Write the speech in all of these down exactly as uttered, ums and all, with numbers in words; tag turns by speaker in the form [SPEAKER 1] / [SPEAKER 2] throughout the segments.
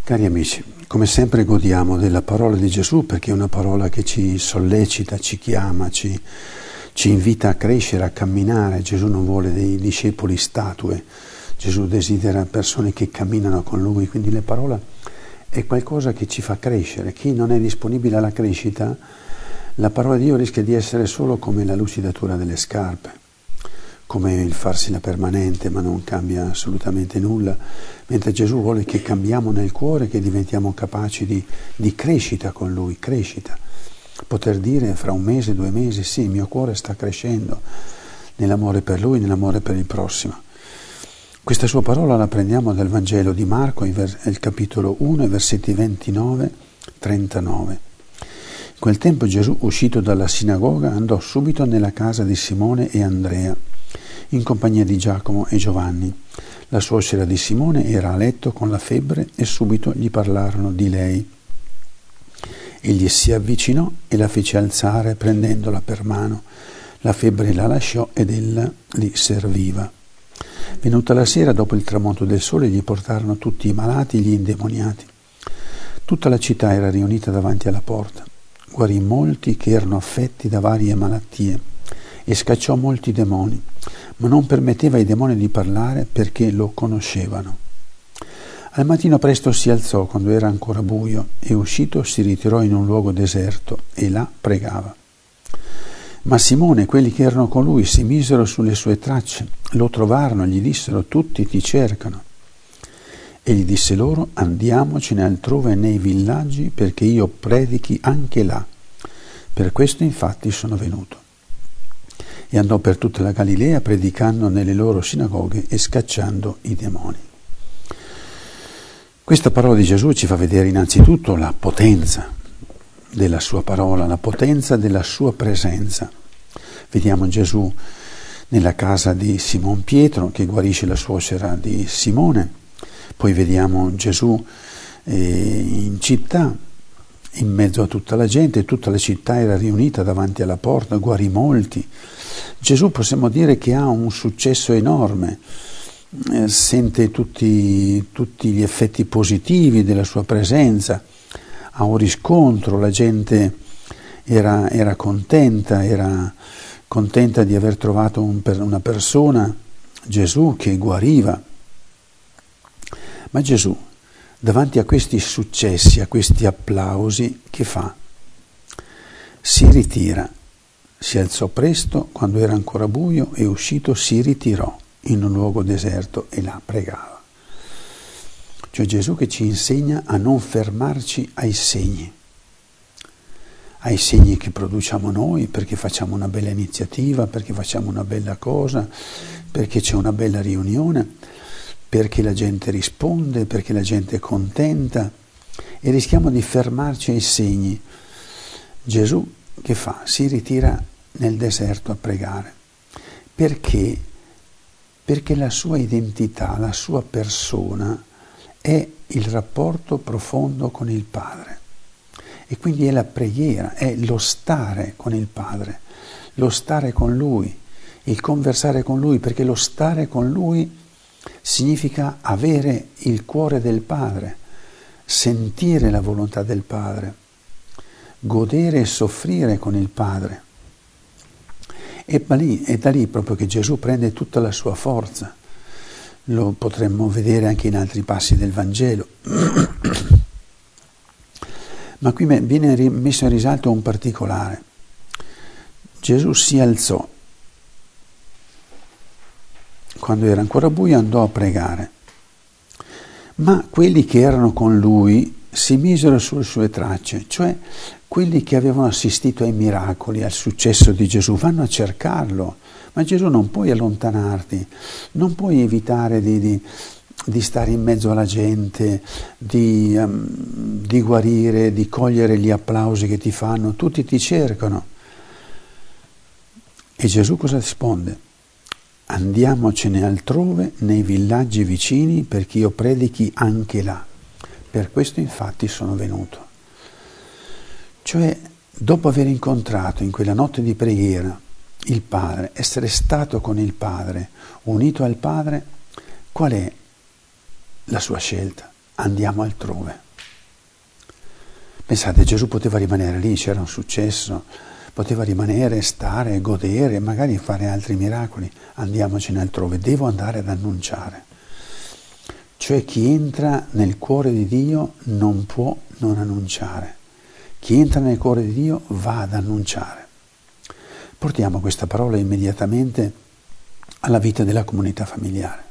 [SPEAKER 1] Cari amici, come sempre godiamo della parola di Gesù perché è una parola che ci sollecita, ci chiama, ci, ci invita a crescere, a camminare. Gesù non vuole dei discepoli statue, Gesù desidera persone che camminano con Lui, quindi la parola è qualcosa che ci fa crescere. Chi non è disponibile alla crescita, la parola di Dio rischia di essere solo come la lucidatura delle scarpe, come il farsi la permanente, ma non cambia assolutamente nulla, mentre Gesù vuole che cambiamo nel cuore, che diventiamo capaci di, di crescita con Lui, crescita. Poter dire fra un mese, due mesi, sì, il mio cuore sta crescendo nell'amore per Lui, nell'amore per il prossimo. Questa sua parola la prendiamo dal Vangelo di Marco, il capitolo uno, versetti ventinove trentanove. In quel tempo Gesù, uscito dalla sinagoga, andò subito nella casa di Simone e Andrea, in compagnia di Giacomo e Giovanni. La suocera di Simone era a letto con la febbre e subito gli parlarono di lei. Egli si avvicinò e la fece alzare prendendola per mano. La febbre la lasciò ed ella li serviva. Venuta la sera, dopo il tramonto del sole, gli portarono tutti i malati e gli indemoniati. Tutta la città era riunita davanti alla porta. Guarì molti che erano affetti da varie malattie e scacciò molti demoni, ma non permetteva ai demoni di parlare perché lo conoscevano. Al mattino presto si alzò quando era ancora buio e uscito si ritirò in un luogo deserto e là pregava. Ma Simone e quelli che erano con lui si misero sulle sue tracce, lo trovarono e gli dissero: tutti ti cercano. Egli disse loro: andiamocene altrove nei villaggi perché io predichi anche là. Per questo infatti sono venuto. E andò per tutta la Galilea predicando nelle loro sinagoghe e scacciando i demoni. Questa parola di Gesù ci fa vedere innanzitutto la potenza della sua parola, la potenza della sua presenza. Vediamo Gesù nella casa di Simon Pietro che guarisce la suocera di Simone, poi vediamo Gesù eh, in città, in mezzo a tutta la gente, tutta la città era riunita davanti alla porta, guarì molti. Gesù possiamo dire che ha un successo enorme, eh, sente tutti, tutti gli effetti positivi della sua presenza, ha un riscontro, la gente era, era contenta, era contenta di aver trovato un, una persona, Gesù, che guariva. Ma Gesù, davanti a questi successi, a questi applausi, che fa? Si ritira, si alzò presto quando era ancora buio e uscito si ritirò in un luogo deserto e là pregava. Cioè Gesù che ci insegna a non fermarci ai segni, ai segni che produciamo noi perché facciamo una bella iniziativa, perché facciamo una bella cosa, perché c'è una bella riunione, perché la gente risponde, perché la gente è contenta e rischiamo di fermarci ai segni. Gesù che fa? Si ritira nel deserto a pregare. Perché? Perché la sua identità, la sua persona è il rapporto profondo con il Padre. E quindi è la preghiera, è lo stare con il Padre, lo stare con Lui, il conversare con Lui, perché lo stare con Lui significa avere il cuore del Padre, sentire la volontà del Padre, godere e soffrire con il Padre. E da lì, è da lì proprio che Gesù prende tutta la sua forza. Lo potremmo vedere anche in altri passi del Vangelo. Ma qui viene messo in risalto un particolare. Gesù si alzò. Quando era ancora buio andò a pregare. Ma quelli che erano con lui si misero sulle sue tracce, cioè quelli che avevano assistito ai miracoli, al successo di Gesù, vanno a cercarlo. Ma Gesù non puoi allontanarti, non puoi evitare di, di, di stare in mezzo alla gente, di, um, di guarire, di cogliere gli applausi che ti fanno, tutti ti cercano. E Gesù cosa risponde? Andiamocene altrove, nei villaggi vicini, perché io predichi anche là. Per questo infatti sono venuto. Cioè, dopo aver incontrato in quella notte di preghiera il Padre, essere stato con il Padre, unito al Padre, qual è la sua scelta? andiamo altrove. Pensate, Gesù poteva rimanere lì, c'era un successo, poteva rimanere, stare, godere, magari fare altri miracoli. Andiamocene altrove, devo andare ad annunciare. Cioè chi entra nel cuore di Dio non può non annunciare. Chi entra nel cuore di Dio va ad annunciare. Portiamo questa parola immediatamente alla vita della comunità familiare.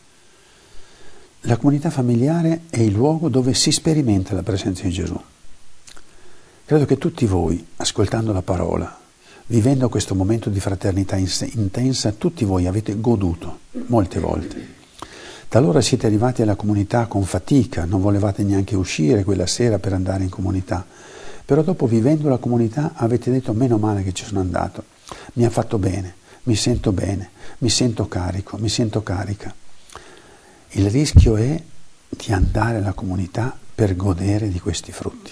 [SPEAKER 1] La comunità familiare è il luogo dove si sperimenta la presenza di Gesù. Credo che tutti voi, ascoltando la parola, vivendo questo momento di fraternità intensa, tutti voi avete goduto molte volte. Talora siete arrivati alla comunità con fatica, non volevate neanche uscire quella sera per andare in comunità, però dopo, vivendo la comunità, avete detto: meno male che ci sono andato, mi ha fatto bene, mi sento bene, mi sento carico, mi sento carica. Il rischio è di andare alla comunità per godere di questi frutti.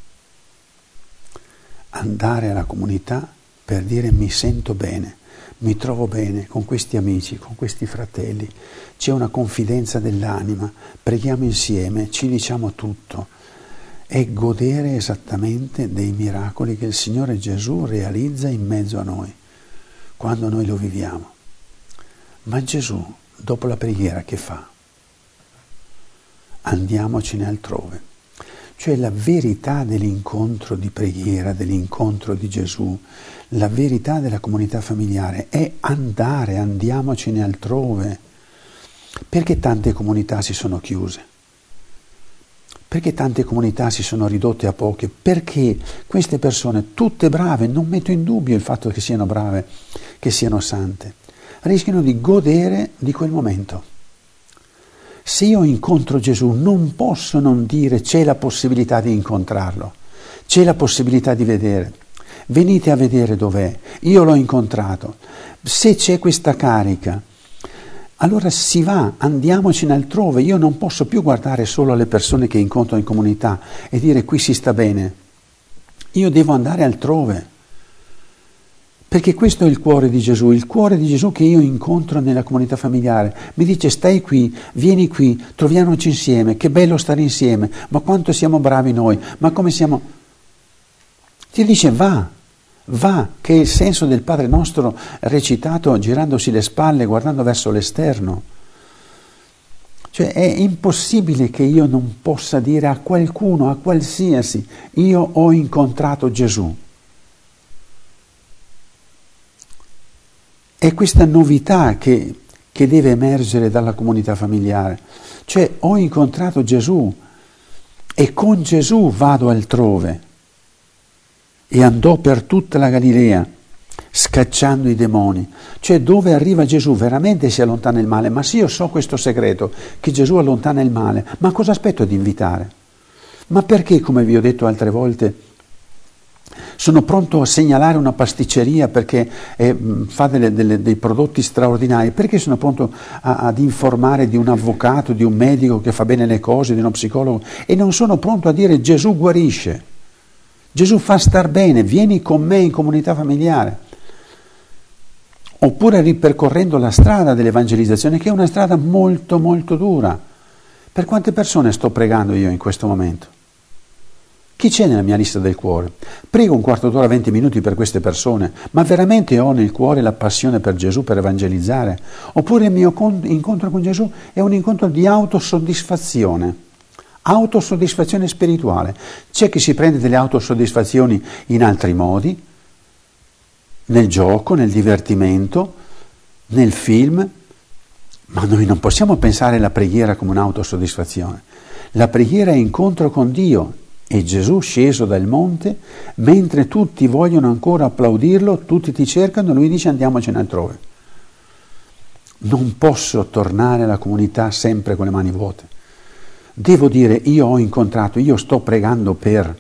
[SPEAKER 1] Andare alla comunità per dire: mi sento bene, mi trovo bene con questi amici, con questi fratelli, c'è una confidenza dell'anima, preghiamo insieme, ci diciamo tutto. È godere esattamente dei miracoli che il Signore Gesù realizza in mezzo a noi, quando noi lo viviamo. Ma Gesù, dopo la preghiera, che fa? Andiamocene altrove. Cioè la verità dell'incontro di preghiera, dell'incontro di Gesù, la verità della comunità familiare è andare, andiamocene altrove. Perché tante comunità si sono chiuse? Perché tante comunità si sono ridotte a poche? Perché queste persone, tutte brave, non metto in dubbio il fatto che siano brave, che siano sante, rischiano di godere di quel momento. Se io incontro Gesù non posso non dire: c'è la possibilità di incontrarlo, c'è la possibilità di vedere, venite a vedere dov'è, io l'ho incontrato. Se c'è questa carica, allora si va, andiamocene altrove. Io non posso più guardare solo alle persone che incontro in comunità e dire: qui si sta bene. Io devo andare altrove. Perché questo è il cuore di Gesù, il cuore di Gesù che io incontro nella comunità familiare. Mi dice: stai qui, vieni qui, troviamoci insieme, che bello stare insieme, ma quanto siamo bravi noi, ma come siamo... Ti dice: va, va, che è il senso del Padre nostro recitato girandosi le spalle, guardando verso l'esterno. Cioè è impossibile che io non possa dire a qualcuno, a qualsiasi: io ho incontrato Gesù. È questa novità che, che deve emergere dalla comunità familiare. Cioè, ho incontrato Gesù e con Gesù vado altrove. E andò per tutta la Galilea, scacciando i demoni. Cioè, dove arriva Gesù veramente si allontana il male. Ma se io so questo segreto, che Gesù allontana il male, ma cosa aspetto di invitare? Ma perché, come vi ho detto altre volte, sono pronto a segnalare una pasticceria perché eh, fa delle, delle, dei prodotti straordinari? Perché sono pronto a, ad informare di un avvocato, di un medico che fa bene le cose, di uno psicologo, e non sono pronto a dire: Gesù guarisce, Gesù fa star bene, vieni con me in comunità familiare? Oppure ripercorrendo la strada dell'evangelizzazione, che è una strada molto molto dura. Per quante persone sto pregando io in questo momento? Chi c'è nella mia lista del cuore? Prego un quarto d'ora, venti minuti per queste persone, ma veramente ho nel cuore la passione per Gesù, per evangelizzare? Oppure il mio incontro con Gesù è un incontro di autosoddisfazione, autosoddisfazione spirituale. C'è chi si prende delle autosoddisfazioni in altri modi, nel gioco, nel divertimento, nel film, ma noi non possiamo pensare alla preghiera come un'autosoddisfazione. La preghiera è incontro con Dio. E Gesù sceso dal monte, mentre tutti vogliono ancora applaudirlo, tutti ti cercano, lui dice: andiamocene altrove. Non posso tornare alla comunità sempre con le mani vuote. Devo dire: io ho incontrato, io sto pregando per,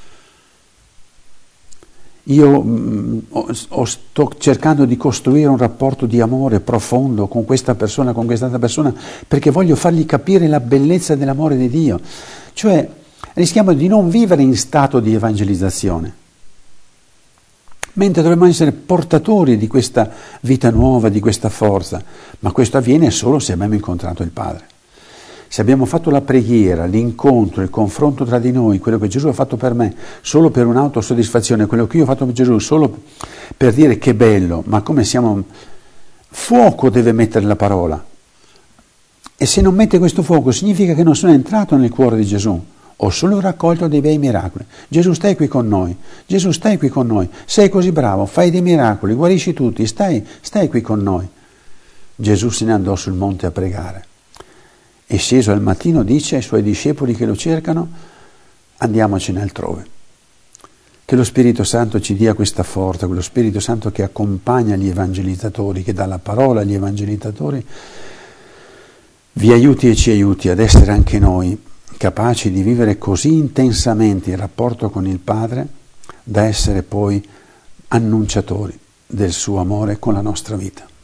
[SPEAKER 1] io mh, ho, sto cercando di costruire un rapporto di amore profondo con questa persona, con quest'altra persona, perché voglio fargli capire la bellezza dell'amore di Dio. Cioè, rischiamo di non vivere in stato di evangelizzazione, mentre dovremmo essere portatori di questa vita nuova, di questa forza, ma questo avviene solo se abbiamo incontrato il Padre. se abbiamo fatto la preghiera, l'incontro, il confronto tra di noi, quello che Gesù ha fatto per me, solo per un'autosoddisfazione, quello che io ho fatto per Gesù, solo per dire che bello, ma come siamo... Fuoco deve mettere la parola. E se non mette questo fuoco significa che non sono entrato nel cuore di Gesù. Ho solo raccolto dei bei miracoli. Gesù, stai qui con noi. Gesù, stai qui con noi. Sei così bravo, fai dei miracoli, guarisci tutti, stai, stai qui con noi. Gesù se ne andò sul monte a pregare. E sceso al mattino dice ai suoi discepoli che lo cercano, andiamocene altrove. Che lo Spirito Santo ci dia questa forza, quello Spirito Santo che accompagna gli evangelizzatori, che dà la parola agli evangelizzatori, vi aiuti e ci aiuti ad essere anche noi capaci di vivere così intensamente il rapporto con il Padre da essere poi annunciatori del suo amore con la nostra vita.